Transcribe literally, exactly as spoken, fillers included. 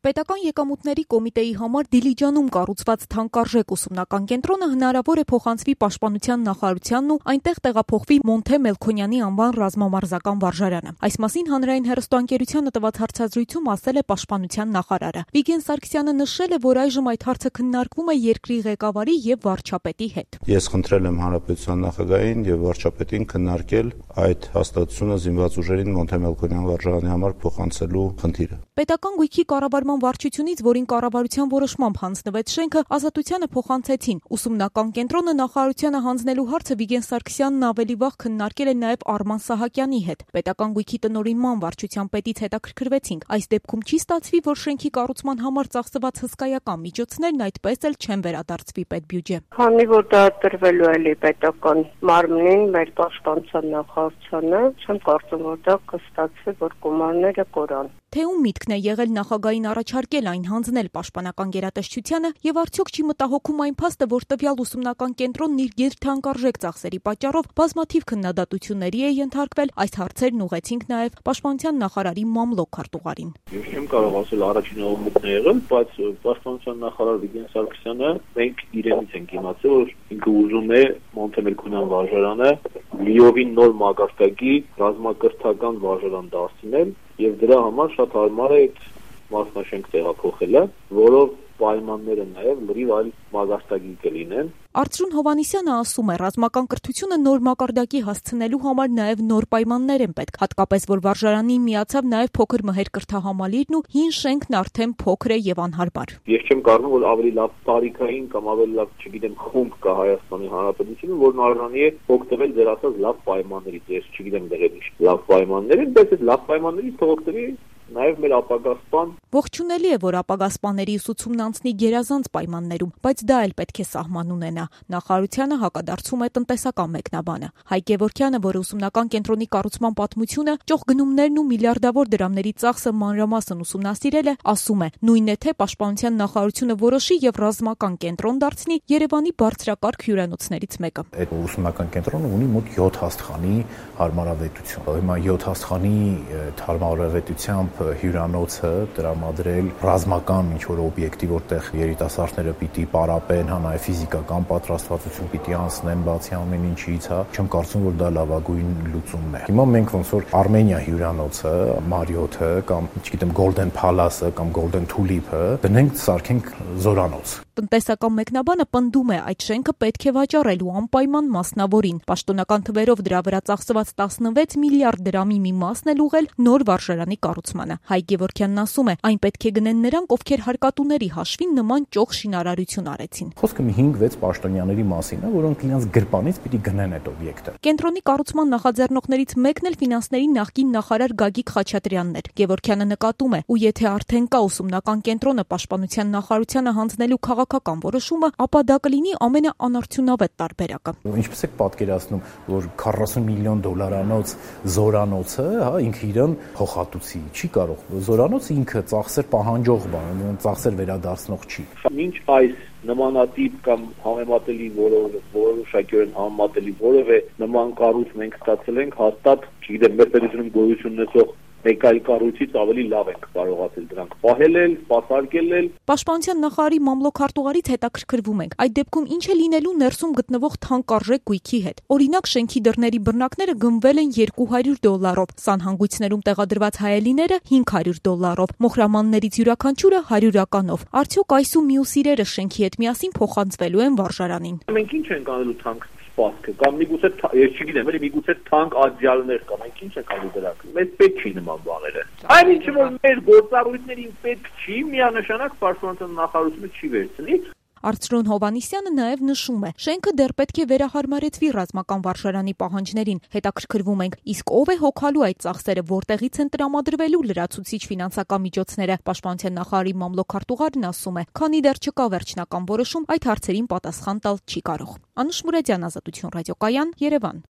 Պետական եկամուտների կոմիտեի համար Դիլիջանում կառուցված թանկարժեք ուսումնական կենտրոնը հնարավոր է փոխանցվի Պաշտպանության նախարարությանն ու այնտեղ տեղափոխվի Մոնթե Մելքոնյանի անվան ռազմամարզական վարժարանը։ Այս մասին հանրային հեռուստաընկերությանը տված հարցազրույցում ասել է Պաշտպանության նախարարը։ Վիգեն Սարգսյանը նշել է, որ այժմ այդ հարցը քննարկվում է երկրի ղեկավարի եւ վարչապետի հետ։ Ես խնդրել եմ հանրապետության նախագահին եւ վարչապետին քննարկել այդ հաստատությունը զինված ուժերին Մոնթե Մելքոնյան վարժարանի համար փոխանցելու խնդիրը։ Պետական գույքի կառավարման վարչությունից, որին կառավարության որոշմամբ հանձնվեց շենքը, Ազատությանը փոխանցեցին։ Ուսումնական կենտրոնը նախարարությանը հանձնելու հարցը Վիգեն Սարգսյանն ավելի վաղ քննարկել է նաև Արման Սահակյանի հետ։ Պետական գույքի տնօրինման վարչության պետից հետաքրքրվեցինք։ Այս դեպքում չի ստացվի, որ շենքի կառուցման համար ծախսված հսկայական միջոցներն այդպես էլ չեն վերադարձվի պետբյուջե։ Քանի որ դա տրվելու է պետական մարմնին, մեր պաշտպանության նախարարությանը, չեմ կարծում, որ դա կստացվի, որ գումարները կորան։ Թե ում միտքն է եղել նախագահին առաջարկել այն հանձնել Պաշտպանական գերատեսչությանը եւ արդյոք չի մտահոգում այն փաստը, որ տվյալ ուսումնական կենտրոնն իր գերթանկարժեք ծախսերի պատճառով բազմաթիվ քննադատությունների է ենթարկվել, այս հարցերն ուղեցինք նաեւ Պաշտպանության նախարարի մամլոք քարտուղարին։ Ես չեմ կարող ասել առաջին ողմուտն է եղել, բայց Պաշտպանության նախարար Վիգեն Սարգսյանը մենք իրենից ենք իմացել, որ ինքը ուզում է Մոնթե Մելքոնյան վարժարանը լիովին նոր մագարտակի ռազմակրթական վարժարան դարձնել եւ դրա համար շատ հարմար է այդ մասնաշենք տեղափոխելը, որով պայմանները նաև լրիվ այլ մագարտակի կլինեն։ Արծրուն Հովհաննիսյանը ասում է, ռազմական կրթությունը նոր մակարդակի հասցնելու համար նաև նոր պայմաններ են պետք, հատկապես որ վարժարանին միացավ նաև փոքր մհեր կրթահամալիրն ու հին շենքն արդեն փոքր է եւ անհարմար։ Ես չեմ կարծում, որ ավելի լավ տարիքային կամ ավելի լավ, չգիտեմ, խումբ կա Հայաստանի Հանրապետությունում, որն արժանի է օգտվել ձեր ասած լավ պայմաններից, ես չգիտեմ դեռ ինչ լավ պայմաններ են, բայց այդ լավ պայմաններից թող օգտվի նաև մեր ապագա սպան։ Ողջունելի է, որ ապագա սպաների ուսուցումն անցնի գերազանց պայմաններում, բայց դա էլ պետք է սահման ունենա։ Նախարարությանը հակադարձում է տնտեսական մեկնաբանը։ Հայկ Գևորգյանը, որը ուսումնական կենտրոնի կառուցման պատմությունը, ճոխ գնումներն ու միլիարդավոր դրամների ծախսը մանրամասն ուսումնասիրել է, ասում է. նույնն է թե Պաշտպանության նախարարությունը որոշի եւ ռազմական կենտրոն դարձնի Երևանի բարձրակարգ հյուրանոցներից մեկը։ Այդ ուսումնական կենտրոնը ունի մոտ յոթ աստղանի հարմարավետություն։ Հիմա յոթ աստղանի հարմարավետությամբ հյուրանոցը տրամադրել ռազմական ինչ-որ օբյեկտի, որտեղ երիտասարդները պիտի պարապեն, հա նաև ֆիզիկական պատրաստվածություն պիտի անցնեն, բացի ամեն ինչից, հա, չեմ կարծում, որ դա լավագույն լուծումն է։ Հիմա մենք ոնց որ Արմենիա հյուրանոցը, Մարիոթը կամ, չգիտեմ, Golden Palace-ը կամ Golden Tulip-ը դնենք, սարքենք զորանոց։ Տնտեսական մեկնաբանը պնդում է, այդ շենքը պետք է վաճառել ու անպայման մասնավորին։ Պաշտոնական թվերով դրա վրա ծախսված տասնվեց միլիարդ դրամի մի մասն էլ ուղղել նոր վարժարանի կառուցմանը։ Հայկ Գևորգյանն ասում է, այն պետք է գնեն նրանք, ովքեր հարկատուների հաշվին նման ճոխ շինարարություն արեցին։ Խոսքը մի հինգ-վեց պաշտոնյաների մասին է, որոնք իրենց գրպանից պիտի գնեն այդ օբյեկտը։ Կենտրոնի կառուցման նախաձեռնողներից մեկն էլ ֆինանսների նախկին նախարար Գագիկ Խաչատրյանն էր։ Գևորգյանը նկատում է, ու եթե արդեն կա ուսումնական կենտրոնը Պաշտպանության նախարարությանը հանձնելու քաղաքական որոշումը, ապա դա կլինի ամենաանարդյունավետ տարբերակը։ Ինչպես եք պատկերացնում, որ քառասուն միլիոն դոլարանոց զորանոցը, հա, ինքը իրեն փոխհատուցի չի կարող։ Զորանոցը ինքը ծախսեր պահանջող բան, ծախսեր վերադարձնող չի։ Մինչ այս նմանատիպ կամ համեմատելի որևէ որոշակիորեն համեմատելի որևէ նման կառույց մենք ստացել ենք հաստատ, չգիտեմ, մեր պետությունում գոյություն ունեցող մեկ այլ կառույցից ավելի լավ ենք կարողացել դրանք պահել, սպասարկել։ Պաշտպանության նախարարի մամլոք քարտուղարից հետաքրքրվում ենք։ Այդ դեպքում ինչ է լինելու ներսում գտնվող թանկարժեք գույքի հետ։ Օրինակ, շենքի դռների բռնակները գնվել են երկու հարյուր դոլարով, սանհանգույցներում տեղադրված հայելիները հինգ հարյուր դոլարով, մոխրամաններից յուրաքանչյուրը հարյուրականով։ Արդյոք այս ու մյուս իրերը շենքի հետ միասին փոխանցվելու են վարժարանին։ Մենք ինչ ենք անելու թանկ սպասքը կամ միգուցե ես չգիտեմ, էլի միգուցե թանկ ադյալներ կան, մենք ինչ ենք ալու դրանք։ Մեզ պետք չի նման բաները։ Այն ինչը որ մեր գործառույթներին պետք չի, միանշանակ Պաշտպանության նախարարությունը չի վերցնի։ Արծրուն Հովհաննիսյանը նաև նշում է, շենքը դեռ պետք է վերահարմարեցվի ռազմական վարժարանի պահանջներին։ Հետաքրքրվում ենք, իսկ ով է հոգալու այդ ծախսերը, որտեղից են տրամադրվելու լրացուցիչ ֆինանսական միջոցները։ Պաշտպանության նախարարի մամլոք քարտուղարն ասում է, քանի դեռ չկա վերջնական որոշում, այդ հարցերին պատասխան տալ չի կարող։ Անուշ Մուրադյան, Ազատություն ռադիոկայան, Երևան։